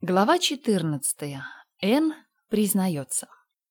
Глава 14. Энн признается.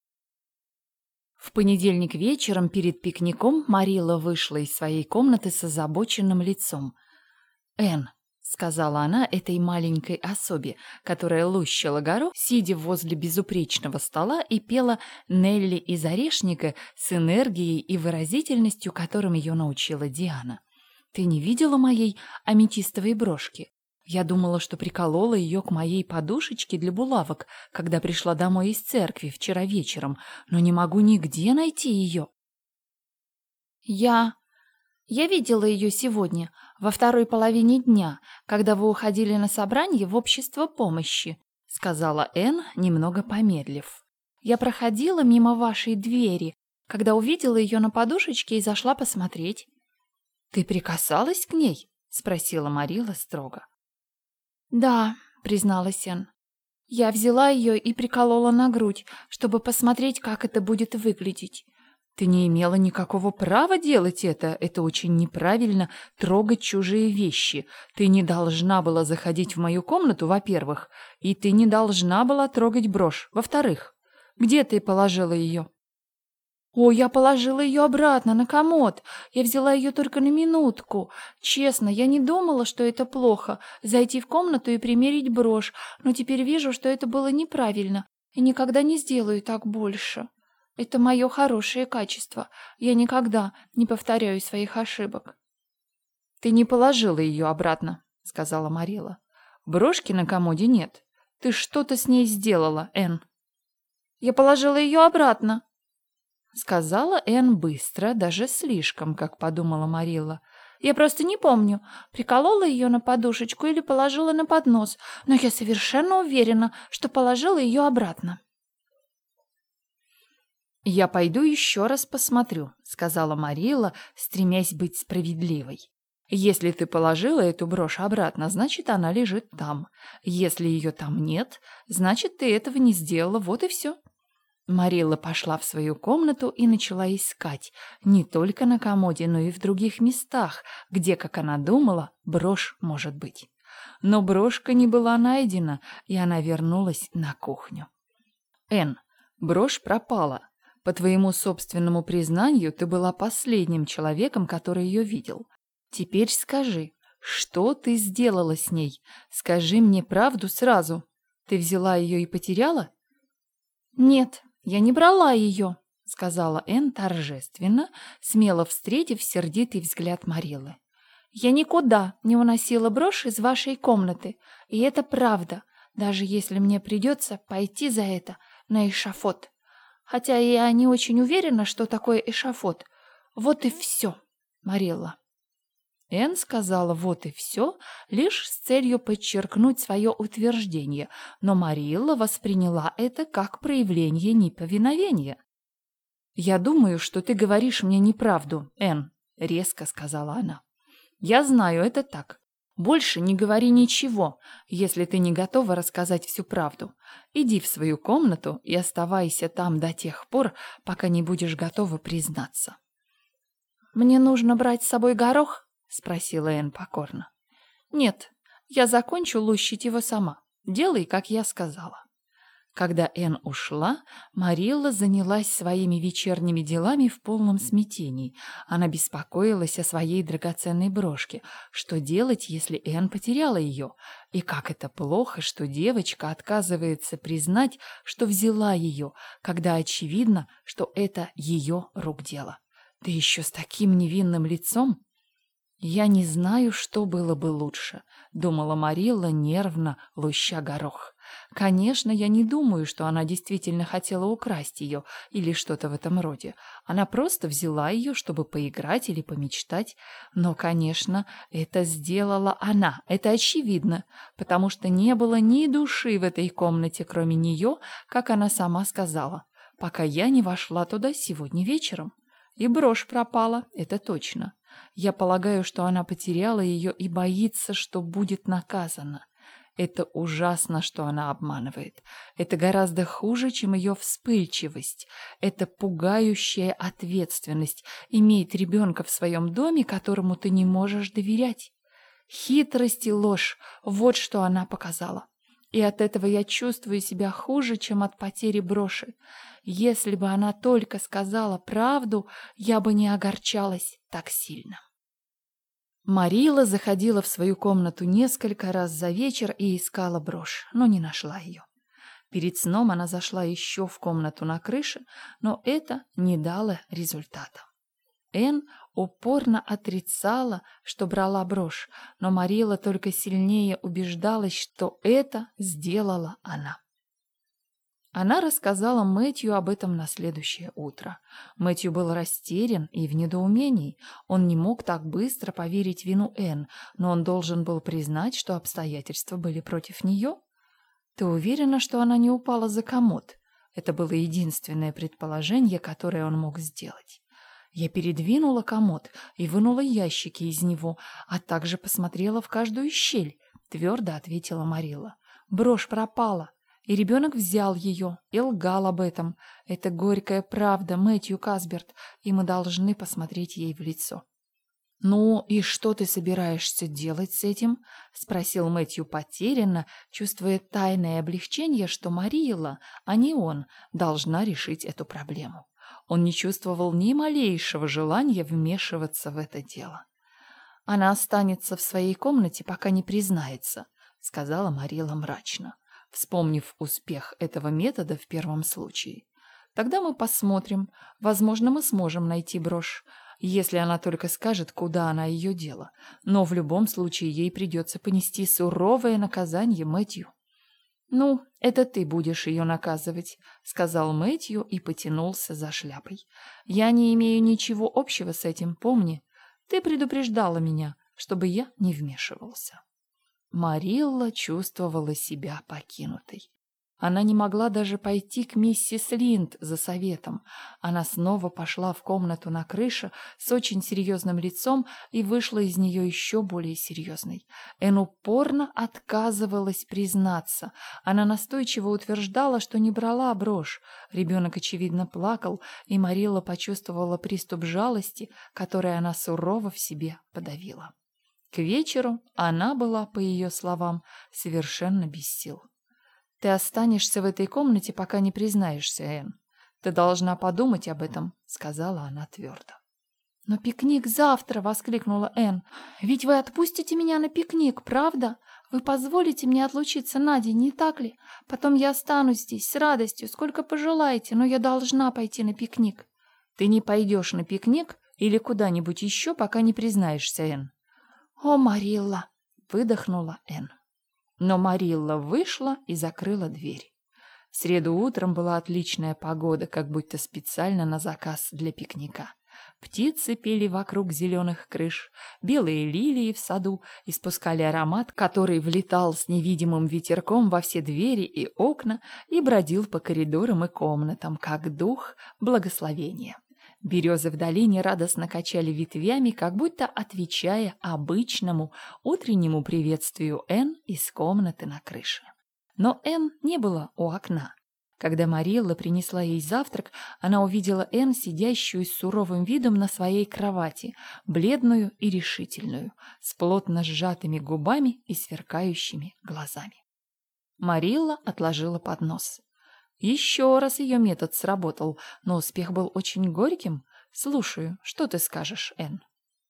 В понедельник вечером перед пикником Марилла вышла из своей комнаты с озабоченным лицом. «Энн», — сказала она этой маленькой особе, которая лущила горох, сидя возле безупречного стола и пела «Нелли из орешника» с энергией и выразительностью, которым ее научила Диана. «Ты не видела моей аметистовой брошки? Я думала, что приколола ее к моей подушечке для булавок, когда пришла домой из церкви вчера вечером, но не могу нигде найти ее». Я видела ее сегодня, во второй половине дня, когда вы уходили на собрание в общество помощи», — сказала Энн, немного помедлив. «Я проходила мимо вашей двери, когда увидела ее на подушечке и зашла посмотреть». «Ты прикасалась к ней?» — спросила Марилла строго. «Да», — призналась Энн. «Я взяла ее и приколола на грудь, чтобы посмотреть, как это будет выглядеть». «Ты не имела никакого права делать это. Это очень неправильно — трогать чужие вещи. Ты не должна была заходить в мою комнату, во-первых, и ты не должна была трогать брошь, во-вторых. Где ты положила ее?» «О, я положила ее обратно на комод. Я взяла ее только на минутку. Честно, я не думала, что это плохо — зайти в комнату и примерить брошь, но теперь вижу, что это было неправильно, и никогда не сделаю так больше. Это мое хорошее качество. Я никогда не повторяю своих ошибок». «Ты не положила ее обратно», — сказала Марилла. «Брошки на комоде нет. Ты что-то с ней сделала, Энн». «Я положила ее обратно», — сказала Энн быстро, даже слишком, как подумала Марилла. «Я просто не помню, приколола ее на подушечку или положила на поднос, но я совершенно уверена, что положила ее обратно». «Я пойду еще раз посмотрю», — сказала Марилла, стремясь быть справедливой. «Если ты положила эту брошь обратно, значит, она лежит там. Если ее там нет, значит, ты этого не сделала, вот и все». Марилла пошла в свою комнату и начала искать не только на комоде, но и в других местах, где, как она думала, брошь может быть. Но брошка не была найдена, и она вернулась на кухню. «Энн, брошь пропала. По твоему собственному признанию, ты была последним человеком, который ее видел. Теперь скажи, что ты сделала с ней? Скажи мне правду сразу. Ты взяла ее и потеряла?» «Нет, я не брала ее», — сказала Энн торжественно, смело встретив сердитый взгляд Мариллы. «Я никуда не уносила брошь из вашей комнаты, и это правда, даже если мне придется пойти за это на эшафот. Хотя я не очень уверена, что такое эшафот. Вот и все, Марилла». Энн сказала «вот и все» лишь с целью подчеркнуть свое утверждение, но Марилла восприняла это как проявление неповиновения. «Я думаю, что ты говоришь мне неправду, Энн», — резко сказала она. «Я знаю, это так. Больше не говори ничего, если ты не готова рассказать всю правду. Иди в свою комнату и оставайся там до тех пор, пока не будешь готова признаться». «Мне нужно брать с собой горох?» — спросила Энн покорно. «Нет, я закончу лущить его сама. Делай, как я сказала». Когда Энн ушла, Марилла занялась своими вечерними делами в полном смятении. Она беспокоилась о своей драгоценной брошке. Что делать, если Энн потеряла ее? И как это плохо, что девочка отказывается признать, что взяла ее, когда очевидно, что это ее рук дело. Да еще с таким невинным лицом. «Я не знаю, что было бы лучше», — думала Марилла, нервно луща горох. «Конечно, я не думаю, что она действительно хотела украсть ее или что-то в этом роде. Она просто взяла ее, чтобы поиграть или помечтать. Но, конечно, это сделала она, это очевидно, потому что не было ни души в этой комнате, кроме нее, как она сама сказала, пока я не вошла туда сегодня вечером. И брошь пропала, это точно. Я полагаю, что она потеряла ее и боится, что будет наказана. Это ужасно, что она обманывает. Это гораздо хуже, чем ее вспыльчивость. Это пугающая ответственность — иметь ребенка в своем доме, которому ты не можешь доверять. Хитрость и ложь — вот что она показала. И от этого я чувствую себя хуже, чем от потери броши. Если бы она только сказала правду, я бы не огорчалась так сильно. Марила заходила в свою комнату несколько раз за вечер и искала брошь, но не нашла ее. Перед сном она зашла еще в комнату на крыше, но это не дало результата. Энн упорно отрицала, что брала брошь, но Марила только сильнее убеждалась, что это сделала она. Она рассказала Мэтью об этом на следующее утро. Мэтью был растерян и в недоумении. Он не мог так быстро поверить вину Энн, но он должен был признать, что обстоятельства были против нее. «Ты уверена, что она не упала за комод?» Это было единственное предположение, которое он мог сделать. «Я передвинула комод и вынула ящики из него, а также посмотрела в каждую щель», — твердо ответила Марила. «Брошь пропала. И ребенок взял ее и лгал об этом. Это горькая правда, Мэтью Касберт, и мы должны посмотреть ей в лицо». «Ну, и что ты собираешься делать с этим?» — спросил Мэтью потерянно, чувствуя тайное облегчение, что Марилла, а не он, должна решить эту проблему. Он не чувствовал ни малейшего желания вмешиваться в это дело. «Она останется в своей комнате, пока не признается», — сказала Марилла мрачно, вспомнив успех этого метода в первом случае. «Тогда мы посмотрим. Возможно, мы сможем найти брошь, если она только скажет, куда она ее дела. Но в любом случае ей придется понести суровое наказание, Мэтью». «Ну, это ты будешь ее наказывать», — сказал Мэтью и потянулся за шляпой. «Я не имею ничего общего с этим, помни. Ты предупреждала меня, чтобы я не вмешивался». Марилла чувствовала себя покинутой. Она не могла даже пойти к миссис Линд за советом. Она снова пошла в комнату на крыше с очень серьезным лицом и вышла из нее еще более серьезной. Энн упорно отказывалась признаться. Она настойчиво утверждала, что не брала брошь. Ребенок, очевидно, плакал, и Марилла почувствовала приступ жалости, который она сурово в себе подавила. К вечеру она была, по ее словам, совершенно без сил. «Ты останешься в этой комнате, пока не признаешься, Энн. Ты должна подумать об этом», — сказала она твердо. «Но пикник завтра!» — воскликнула Энн. «Ведь вы отпустите меня на пикник, правда? Вы позволите мне отлучиться на день, не так ли? Потом я останусь здесь с радостью, сколько пожелаете, но я должна пойти на пикник». «Ты не пойдешь на пикник или куда-нибудь еще, пока не признаешься, Энн». «О, Марилла!» — выдохнула Энн. Но Марилла вышла и закрыла дверь. В среду утром была отличная погода, как будто специально на заказ для пикника. Птицы пели вокруг зеленых крыш, белые лилии в саду испускали аромат, который влетал с невидимым ветерком во все двери и окна и бродил по коридорам и комнатам, как дух благословения. Березы в долине радостно качали ветвями, как будто отвечая обычному утреннему приветствию Энн из комнаты на крыше. Но Энн не было у окна. Когда Марилла принесла ей завтрак, она увидела Энн, сидящую с суровым видом на своей кровати, бледную и решительную, с плотно сжатыми губами и сверкающими глазами. Марилла отложила поднос. Еще раз ее метод сработал, но успех был очень горьким. «Слушаю, что ты скажешь, Энн?»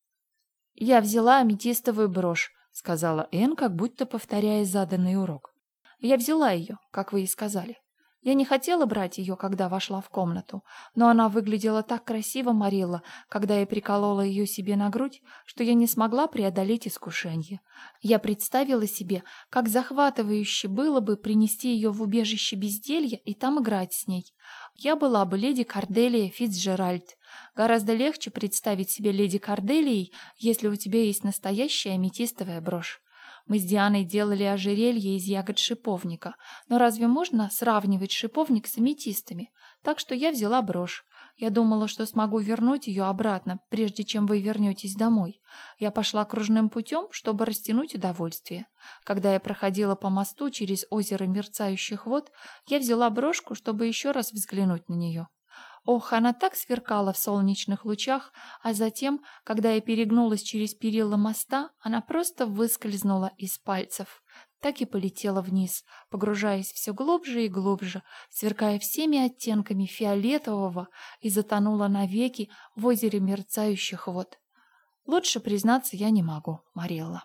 «Я взяла аметистовую брошь», — сказала Энн, как будто повторяя заданный урок. «Я взяла ее, как вы и сказали. Я не хотела брать ее, когда вошла в комнату, но она выглядела так красиво, Марилла, когда я приколола ее себе на грудь, что я не смогла преодолеть искушение. Я представила себе, как захватывающе было бы принести ее в убежище безделья и там играть с ней. Я была бы леди Корделия Фицджеральд. Гораздо легче представить себе леди Корделией, если у тебя есть настоящая аметистовая брошь. Мы с Дианой делали ожерелье из ягод шиповника, но разве можно сравнивать шиповник с аметистами? Так что я взяла брошь. Я думала, что смогу вернуть ее обратно, прежде чем вы вернетесь домой. Я пошла кружным путем, чтобы растянуть удовольствие. Когда я проходила по мосту через озеро мерцающих вод, я взяла брошку, чтобы еще раз взглянуть на нее. Ох, она так сверкала в солнечных лучах, а затем, когда я перегнулась через перила моста, она просто выскользнула из пальцев. так и полетела вниз, погружаясь все глубже и глубже, сверкая всеми оттенками фиолетового, и затонула навеки в озере мерцающих вод. Лучше признаться я не могу, Марилла.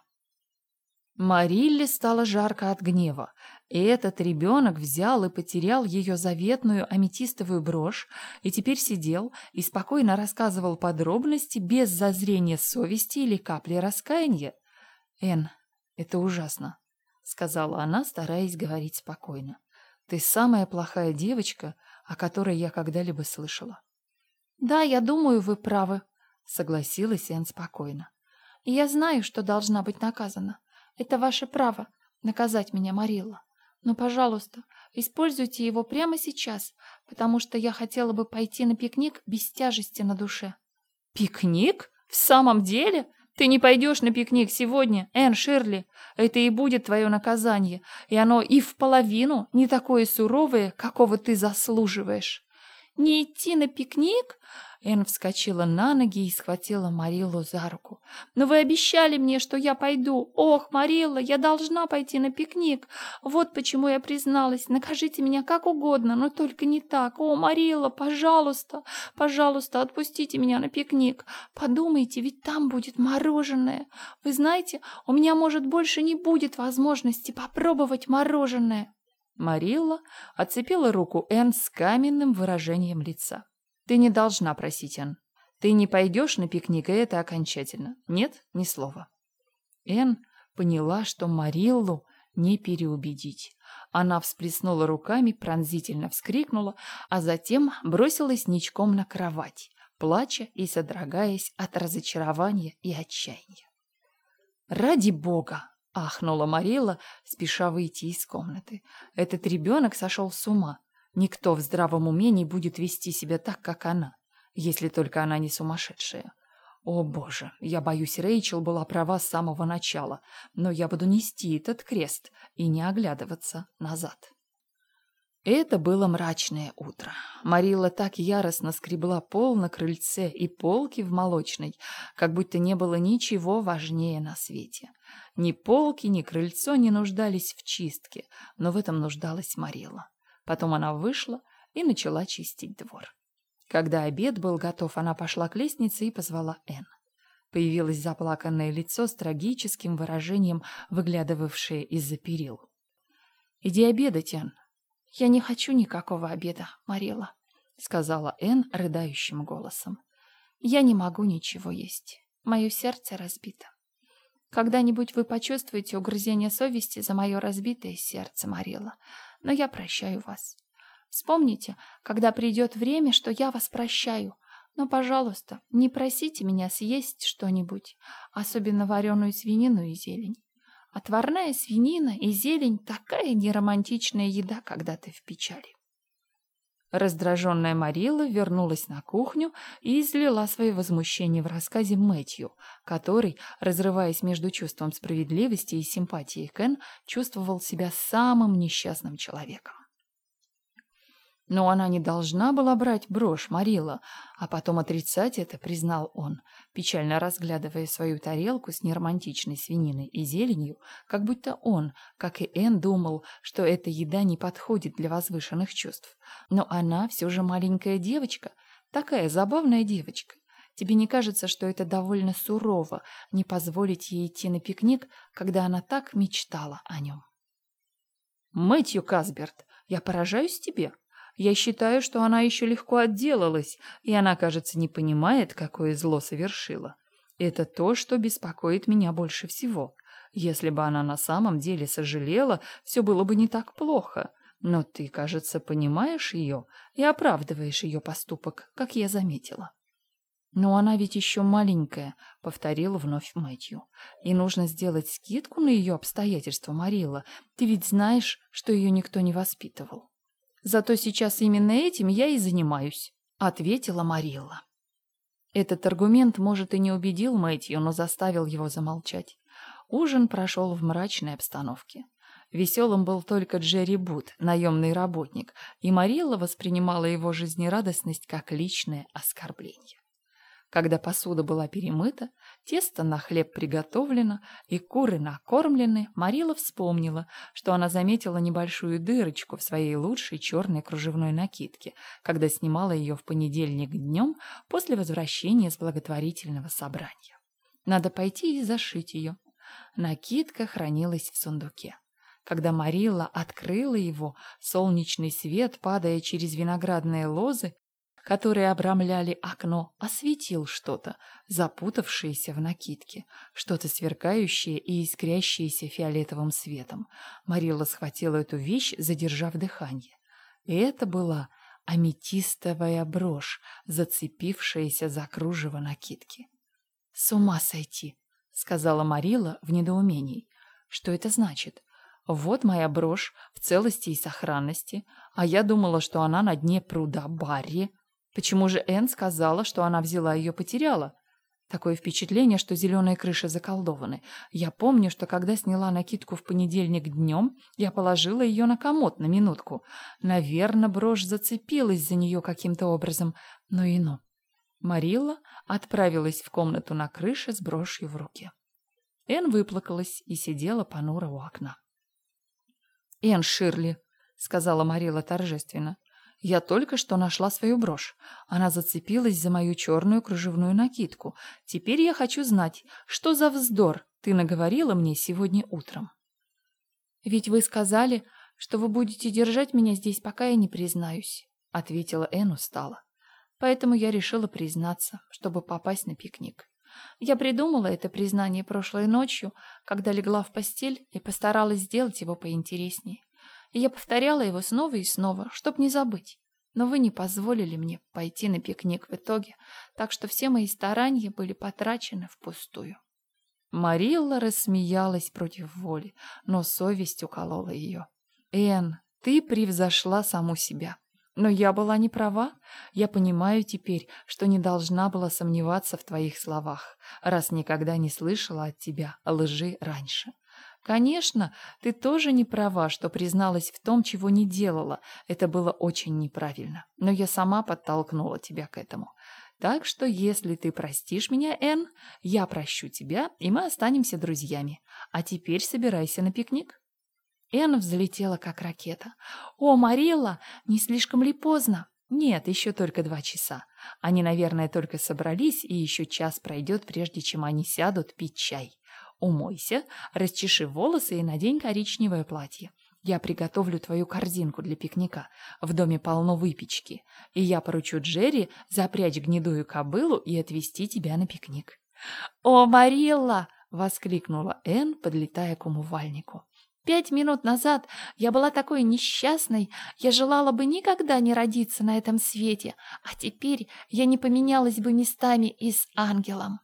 Марилле стало жарко от гнева, и этот ребенок взял и потерял ее заветную аметистовую брошь, и теперь сидел и спокойно рассказывал подробности без зазрения совести или капли раскаяния. «Энн, это ужасно», — сказала она, стараясь говорить спокойно. «Ты самая плохая девочка, о которой я когда-либо слышала». «Да, я думаю, вы правы», — согласилась Энн спокойно. «И я знаю, что должна быть наказана. Это ваше право — наказать меня, Марилла. Но, пожалуйста, используйте его прямо сейчас, потому что я хотела бы пойти на пикник без тяжести на душе». «Пикник? В самом деле? Ты не пойдешь на пикник сегодня, Энн Ширли. Это и будет твое наказание, и оно и в половину не такое суровое, какого ты заслуживаешь». «Не идти на пикник?» Энн вскочила на ноги и схватила Мариллу за руку. «Но вы обещали мне, что я пойду. Ох, Марилла, я должна пойти на пикник. Вот почему я призналась. Накажите меня как угодно, но только не так. О, Марилла, пожалуйста, пожалуйста, отпустите меня на пикник. Подумайте, ведь там будет мороженое. Вы знаете, у меня, может, больше не будет возможности попробовать мороженое». Марилла отцепила руку Энн с каменным выражением лица. «Ты не должна просить, Энн. Ты не пойдешь на пикник, и это окончательно. Нет, ни слова». Энн поняла, что Мариллу не переубедить. Она всплеснула руками, пронзительно вскрикнула, а затем бросилась ничком на кровать, плача и содрогаясь от разочарования и отчаяния. «Ради Бога!» — ахнула Марилла, спеша выйти из комнаты. «Этот ребенок сошел с ума. Никто в здравом уме не будет вести себя так, как она, если только она не сумасшедшая. О, Боже, я боюсь, Рэйчел была права с самого начала, но я буду нести этот крест и не оглядываться назад». Это было мрачное утро. Марилла так яростно скребла пол на крыльце и полки в молочной, как будто не было ничего важнее на свете. Ни полки, ни крыльцо не нуждались в чистке, но в этом нуждалась Марилла. Потом она вышла и начала чистить двор. Когда обед был готов, она пошла к лестнице и позвала Энн. Появилось заплаканное лицо с трагическим выражением, выглядывавшее из-за перил. «Иди обедать, Энн». «Я не хочу никакого обеда, Марилла», — сказала Энн рыдающим голосом. «Я не могу ничего есть. Мое сердце разбито. Когда-нибудь вы почувствуете угрызение совести за мое разбитое сердце, Марилла, но я прощаю вас. Вспомните, когда придет время, что я вас прощаю, но, пожалуйста, не просите меня съесть что-нибудь, особенно вареную свинину и зелень. Отварная свинина и зелень — такая неромантичная еда, когда ты в печали». Раздраженная Марилла вернулась на кухню и излила свое возмущение в рассказе Мэтью, который, разрываясь между чувством справедливости и симпатией к Энн, чувствовал себя самым несчастным человеком. «Но она не должна была брать брошь, Марилла, а потом отрицать это», — признал он, печально разглядывая свою тарелку с неромантичной свининой и зеленью, как будто он, как и Энн, думал, что эта еда не подходит для возвышенных чувств. «Но она все же маленькая девочка, такая забавная девочка. Тебе не кажется, что это довольно сурово не позволить ей идти на пикник, когда она так мечтала о нем?» «Мэтью Касберт, я поражаюсь тебе. Я считаю, что она еще легко отделалась, и она, кажется, не понимает, какое зло совершила. Это то, что беспокоит меня больше всего. Если бы она на самом деле сожалела, все было бы не так плохо. Но ты, кажется, понимаешь ее и оправдываешь ее поступок, как я заметила». «Но она ведь еще маленькая», — повторил вновь Мэтью. «И нужно сделать скидку на ее обстоятельства, Марилла. Ты ведь знаешь, что ее никто не воспитывал». «Зато сейчас именно этим я и занимаюсь», — ответила Марилла. Этот аргумент, может, и не убедил Мэтью, но заставил его замолчать. Ужин прошел в мрачной обстановке. Веселым был только Джерри Бут, наемный работник, и Марилла воспринимала его жизнерадостность как личное оскорбление. Когда посуда была перемыта, тесто на хлеб приготовлено и куры накормлены, Марила вспомнила, что она заметила небольшую дырочку в своей лучшей черной кружевной накидке, когда снимала ее в понедельник днем после возвращения с благотворительного собрания. Надо пойти и зашить ее. Накидка хранилась в сундуке. Когда Марилла открыла его, солнечный свет, падая через виноградные лозы, которые обрамляли окно, осветил что-то, запутавшееся в накидке, что-то сверкающее и искрящееся фиолетовым светом. Марилла схватила эту вещь, задержав дыхание. И это была аметистовая брошь, зацепившаяся за кружево накидки. «С ума сойти!» — сказала Марилла в недоумении. «Что это значит? Вот моя брошь в целости и сохранности, а я думала, что она на дне пруда Барри. Почему же Энн сказала, что она взяла ее потеряла? Такое впечатление, что зеленые крыши заколдованы. Я помню, что когда сняла накидку в понедельник днем, я положила ее на комод на минутку. Наверное, брошь зацепилась за нее каким-то образом, но и ну». Марилла отправилась в комнату на крыше с брошью в руке. Энн выплакалась и сидела понуро у окна. «Энн Ширли», — сказала Марилла торжественно, — «я только что нашла свою брошь. Она зацепилась за мою черную кружевную накидку. Теперь я хочу знать, что за вздор ты наговорила мне сегодня утром». «Ведь вы сказали, что вы будете держать меня здесь, пока я не признаюсь», — ответила Энн устало. «Поэтому я решила признаться, чтобы попасть на пикник. Я придумала это признание прошлой ночью, когда легла в постель и постаралась сделать его поинтереснее. И я повторяла его снова и снова, чтоб не забыть. Но вы не позволили мне пойти на пикник в итоге, так что все мои старания были потрачены впустую». Марилла рассмеялась против воли, но совесть уколола ее. «Энн, ты превзошла саму себя. Но я была не права. Я понимаю теперь, что не должна была сомневаться в твоих словах, раз никогда не слышала от тебя лжи раньше. Конечно, ты тоже не права, что призналась в том, чего не делала. Это было очень неправильно. Но я сама подтолкнула тебя к этому. Так что, если ты простишь меня, Энн, я прощу тебя, и мы останемся друзьями. А теперь собирайся на пикник». Энн взлетела, как ракета. «О, Марилла, не слишком ли поздно?» «Нет, еще только 2 часа. Они, наверное, только собрались, и еще час пройдет, прежде чем они сядут пить чай. Умойся, расчеши волосы и надень коричневое платье. Я приготовлю твою корзинку для пикника. В доме полно выпечки. И я поручу Джерри запрячь гнедую кобылу и отвезти тебя на пикник». «О, Марилла!» — воскликнула Энн, подлетая к умывальнику. 5 минут назад я была такой несчастной, я желала бы никогда не родиться на этом свете, а теперь я не поменялась бы местами и с ангелом».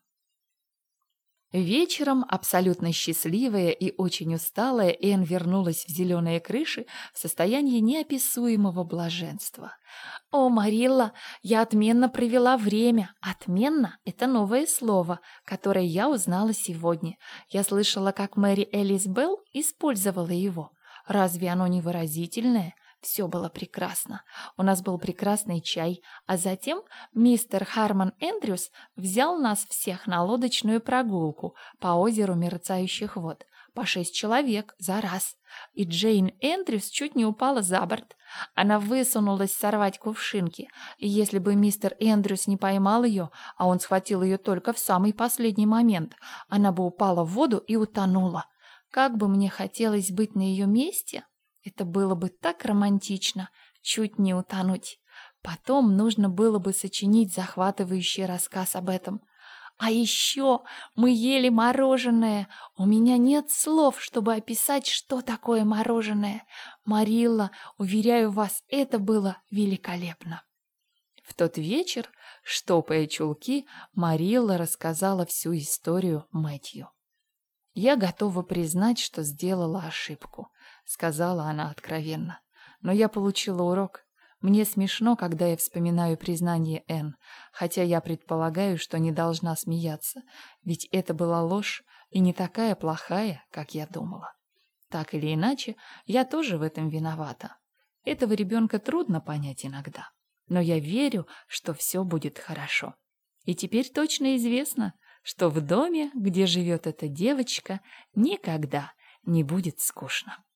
Вечером, абсолютно счастливая и очень усталая, Энн вернулась в зеленые крыши в состоянии неописуемого блаженства. «О, Марилла, я отменно провела время. Отменно — это новое слово, которое я узнала сегодня. Я слышала, как Мэри Элис Белл использовала его. Разве оно не выразительное? Все было прекрасно. У нас был прекрасный чай, а затем мистер Хармон Эндрюс взял нас всех на лодочную прогулку по озеру мерцающих вод. По 6 человек за раз. И Джейн Эндрюс чуть не упала за борт. Она высунулась сорвать кувшинки, и если бы мистер Эндрюс не поймал ее, а он схватил ее только в самый последний момент, она бы упала в воду и утонула. Как бы мне хотелось быть на ее месте! Это было бы так романтично, чуть не утонуть. Потом нужно было бы сочинить захватывающий рассказ об этом. А еще мы ели мороженое. У меня нет слов, чтобы описать, что такое мороженое. Марилла, уверяю вас, это было великолепно. В тот вечер, штопая чулки, Марилла рассказала всю историю Мэтью. «Я готова признать, что сделала ошибку», — сказала она откровенно. «Но я получила урок. Мне смешно, когда я вспоминаю признание Энн, хотя я предполагаю, что не должна смеяться, ведь это была ложь и не такая плохая, как я думала. Так или иначе, я тоже в этом виновата. Этого ребенка трудно понять иногда, но я верю, что все будет хорошо. И теперь точно известно, что в доме, где живет эта девочка, никогда не будет скучно.